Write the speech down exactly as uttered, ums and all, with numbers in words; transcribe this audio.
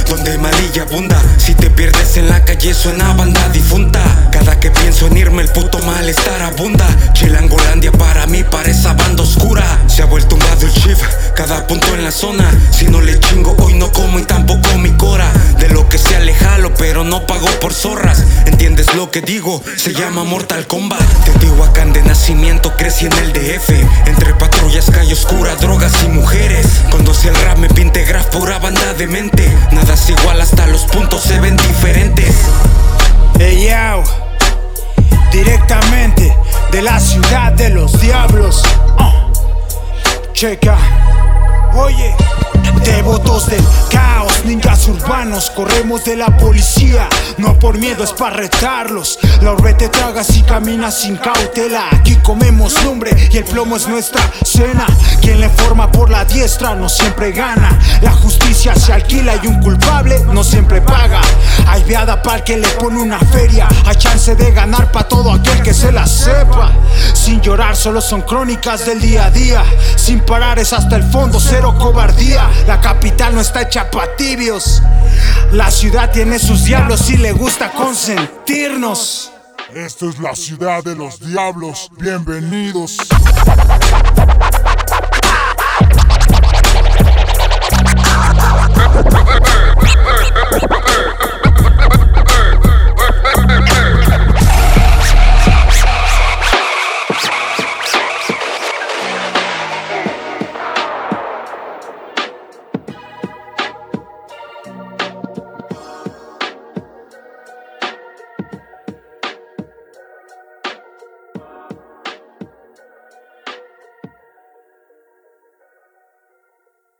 donde malilla abunda. Si te pierdes en la calle suena banda difunta. Cada que pienso en irme el puto malestar abunda. Chilangolandia para mí parece banda oscura. Se ha vuelto un el shift, cada punto en la zona. Si no le chingo hoy no como y tampoco mi cora. De lo que se alejalo pero no pago por zorras. ¿Entiendes lo que digo? Se llama Mortal Kombat. Teotihuacán de nacimiento, crecí en el D F. Entre patrullas, calle oscura, drogas y mujeres. Cuando si el rap me pinte graf, pura banda de mente. Nada es igual, hasta los puntos se ven diferentes. Hey yo, directamente de la ciudad de los diablos. uh. Checa, oye, devotos del caos, ninjas urbanos, corremos de la policía. No por miedo, es para retarlos. La orbe te tragas y caminas sin cautela. Aquí comemos lumbre y el plomo es nuestra cena. Quien le forma por la diestra no siempre gana. La justicia se alquila y un culpable no siempre paga. Hay viada para el que le pone una feria. Hay chance de ganar pa' todo aquel que se la sepa. Sin llorar solo son crónicas del día a día. Sin parar es hasta el fondo, cero cobardía. La capital no está hecha pa' tibios. La ciudad tiene sus diablos y le gusta consentirnos. Esto es la ciudad de los diablos, bienvenidos.